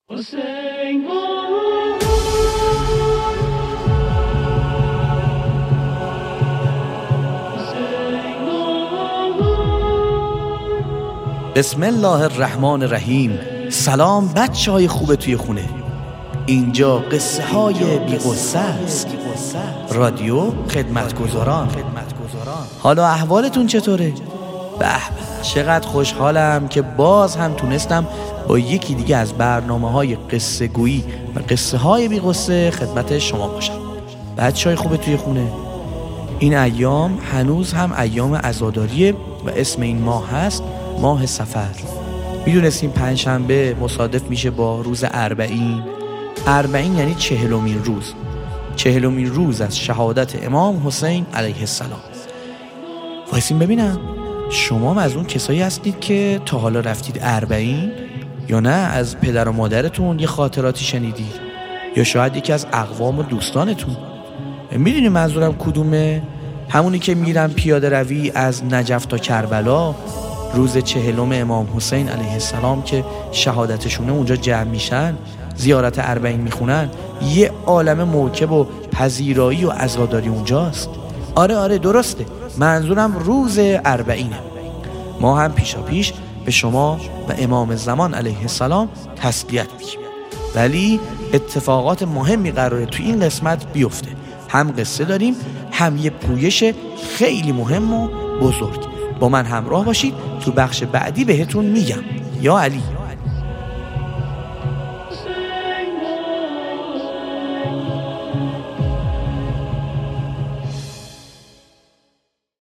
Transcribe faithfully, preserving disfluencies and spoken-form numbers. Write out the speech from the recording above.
حسین بسم الله الرحمن الرحیم. سلام بچه های خوب توی خونه. اینجا قصه های بی قصه است. رادیو خدمتگزاران. حالا احوالتون چطوره؟ به چقدر خوشحالم که باز هم تونستم با یکی دیگه از برنامه های قصه گویی و قصه های بی قصه خدمت شما باشم. بچه های خوب توی خونه، این ایام هنوز هم ایام عزاداریه و اسم این ماه هست ماه صفر. میدونستیم پنجشنبه مصادف میشه با روز اربعین. اربعین یعنی چهلمین روز، چهلمین روز از شهادت امام حسین علیه السلام. وایسین ببینم شما از اون کسایی هستید که تا حالا رفتید اربعین، یا نه از پدر و مادرتون یه خاطراتی شنیدید، یا شاید یکی از اقوام و دوستانتون. میدونی منظورم کدومه؟ همونی که میرن پیاده روی از نجف تا کربلا روز چهلم امام حسین علیه السلام که شهادتشونه اونجا جمع میشن، زیارت اربعین میخونن، یه عالم موکب و پذیرایی و عزاداری اونجاست. آره آره درسته، منظورم روز اربعینه. ما هم پیشا پیش به شما و امام زمان علیه السلام تسلیت میگیم، ولی اتفاقات مهمی قراره تو این قسمت بیفته. هم قصه داریم، هم یه پویش خیلی مهم و بزرگ. با من همراه باشید، تو بخش بعدی بهتون میگم. یا علی.